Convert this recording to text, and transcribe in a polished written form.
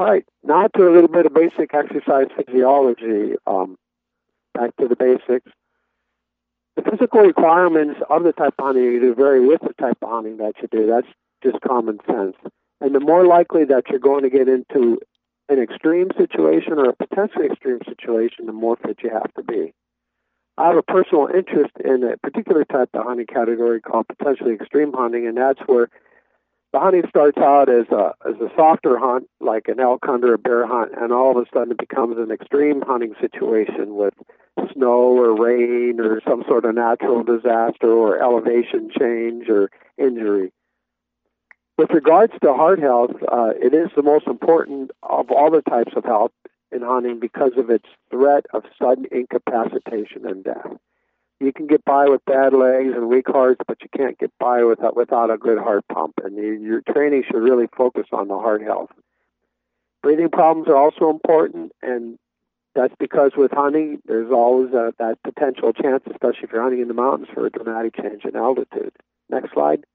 All right, now to a little bit of basic exercise physiology. Back to the basics. The physical requirements of the type of hunting you do vary with the type of hunting that you do. That's just common sense. And the more likely that you're going to get into an extreme situation or a potentially extreme situation, the more fit you have to be. I have a personal interest in a particular type of hunting category called potentially extreme hunting, and that's where the hunting starts out as a softer hunt, like an elk hunt or a bear hunt, and all of a sudden it becomes an extreme hunting situation with snow or rain or some sort of natural disaster or elevation change or injury. With regards to heart health, it is the most important of all the types of health in hunting because of its threat of sudden incapacitation and death. You can get by with bad legs and weak hearts, but you can't get by without a good heart pump. And your training should really focus on the heart health. Breathing problems are also important, and that's because with hunting, there's always that potential chance, especially if you're hunting in the mountains, for a dramatic change in altitude. Next slide.